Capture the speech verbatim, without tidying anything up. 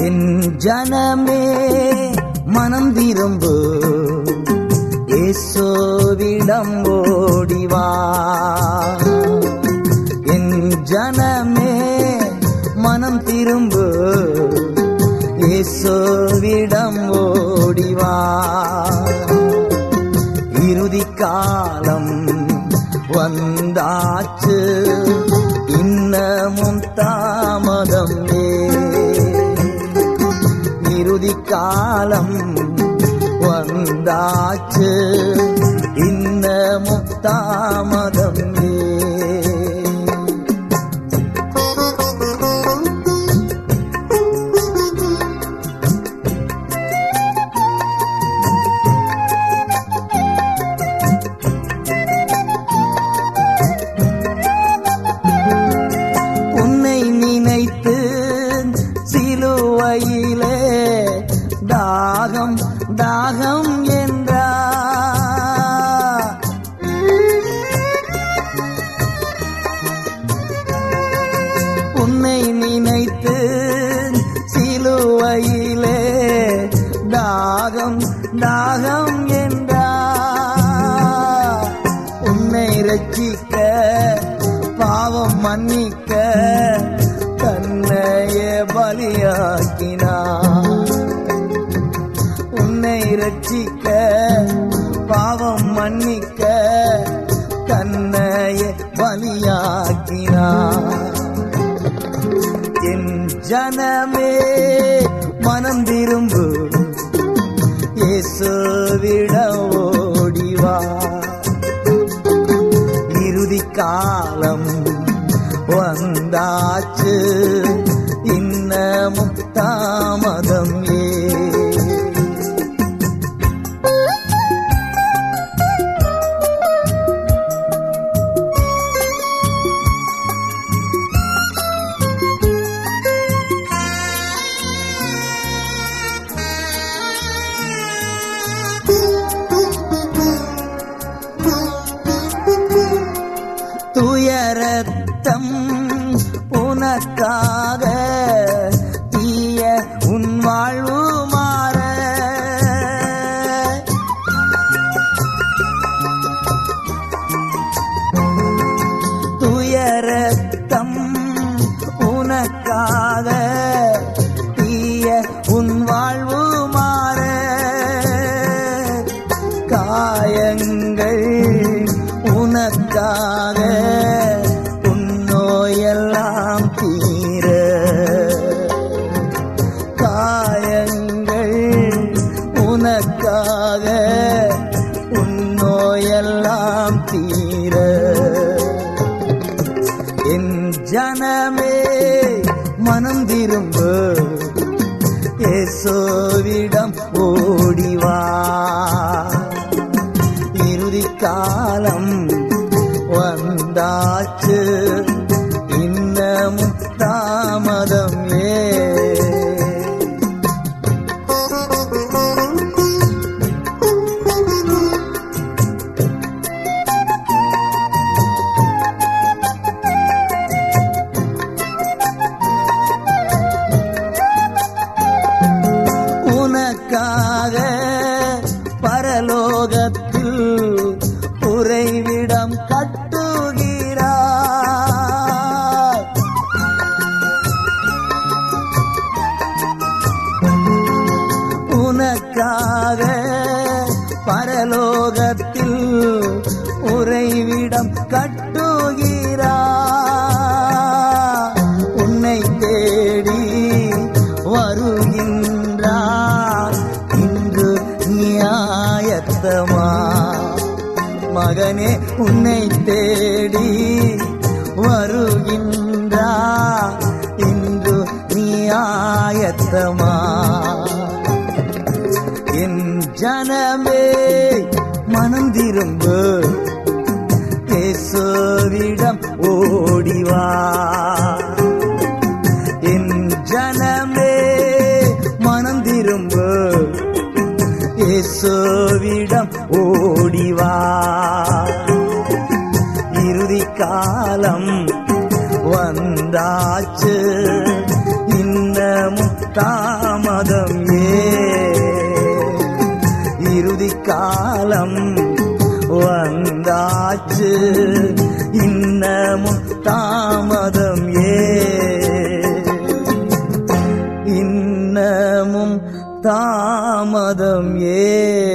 என் ஜனமே மனம் திரும்பு, இயேசுவிடம் ஓடிவா. என் ஜனமே மனம் திரும்பு, இயேசுவிடம் ஓடிவா. இறுதி காலம் வந்தாச்சு, இன்னமும் தாமதம் இறுதி காலம் வந்தாச்சு, இன்னமும் தாமதம் உன்னை நினைத்து சிலுவையிலே தாகம் தாகம் என்றார். உன்னை நினைத்து சிலுவையிலே தாகம் தாகம் என்றார். உன்னை ரட்சிக்க பாவம் மன்னிக்க தன்னையே பலியாக்கினார். உன்னை ரட்சிக்க பாவம் மன்னிக்க தன்னையே பலியாக்கினார். என் ஜனமே மனம் திரும்பு, இயேசுவிடம் ஓடிவா. இறுதி காலம் வந்தாச்சு, இன்னமும் தாமதம் ஏ. துயரத்தம் உனக்காக தீய உன் வாழ்வு மாற. துயரத்தம் உனக்காக தீய உன் வாழ்வு மாற. காயங்கள் உனக்காக உன் நோயெல்லாம் தீர. காயங்கள் உனக்காக உன் நோயெல்லாம் தீர. என் ஜனமே மனம் திரும்பு, இயேசுவிடம் ஓடிவா. இறுதி காலம் வந்தாச்சு, இன்னமும் தாமதம் ஏ. உனக்காக பரலோகத்தில் உறைவிடம் கட்டுகிறார். உனக்காக பரலோகத்தில் உறைவிடம் கட்டுகிறார். உன்னை தேடி வருகின்றார் இன்று நியாயத்தமா. மகனே உன்னை தேடி வருகின்றார் இன்று நியாயத்தமா. என் ஜனமே மனம் திரும்பு, இயேசுவிடம் ஓடிவா. என் ஜனமே மனம் திரும்பு, இயேசுவிடம் ஓடிவா. இறுதி காலம் வந்தாச்சு, இன்னமும் தாமதம் ஏன்? இறுதி காலம் வந்தாச்சு, இன்னமும் தாமதம் ஏன்? இன்னமும் தாமதம் ஏன்?